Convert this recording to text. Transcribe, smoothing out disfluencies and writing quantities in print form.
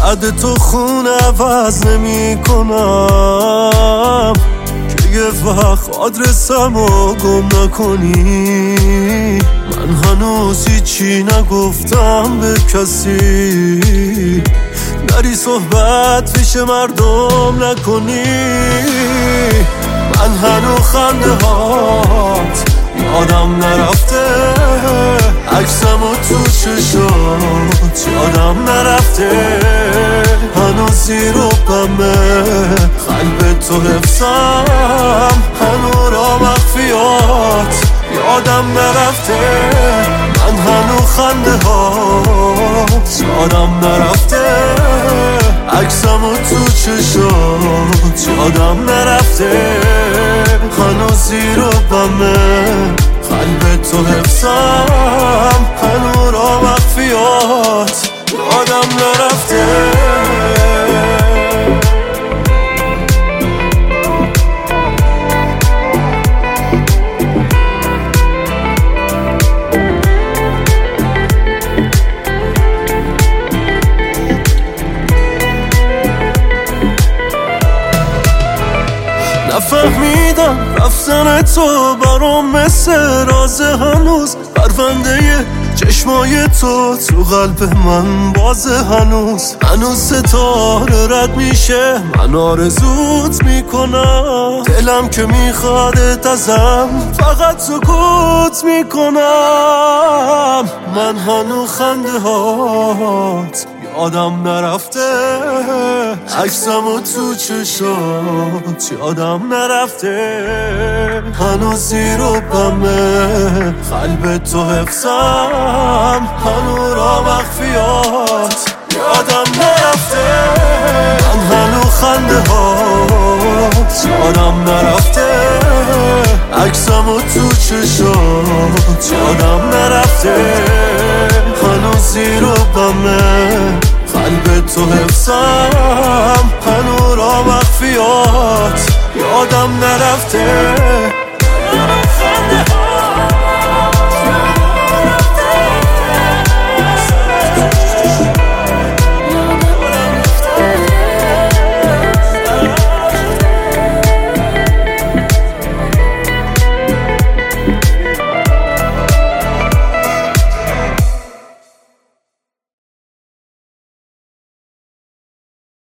بعد تو خون عوض نمی کنم که یه وقت آدرسم رو گم نکنی. من هنوز هیچی نگفتم به کسی، نری صحبت پیش مردم نکنی. من هنوز خنده هات یادم نرفته، عکسم و تو چشات یادم نرفته. هنوز زیر و بمه قلب تو حفظم، هنوز را مخفیات یادم نرفته. من هنوز خنده هات یادم نرفته، عکسم و تو چشات یادم نرفته. هنوز زیر و بمه قلب تو حفظم، هنوز را مخفیات یادم نرفته. نفهمیدم رفتن تو برام مثل راز، هنوز پرونده چشمای تو قلب من بازه. هنوز ستاره رد میشه، من آرزوت میکنم. دلم که میخوادت ازم فقط سکوت میکنم. من هنوز خنده هات یادم نرفته، عکسم و تو چشات یادم نرفته. هنوز زیر و بمه قلب تو حفظم، هنوز را مخفیات یادم نرفته. من هنوز خنده هات یادم نرفته، عکسم و تو چشات یادم نرفته. هنوز زیر و بمه قلب تو حفظم، هنوز را مخفیات یادم نرفته.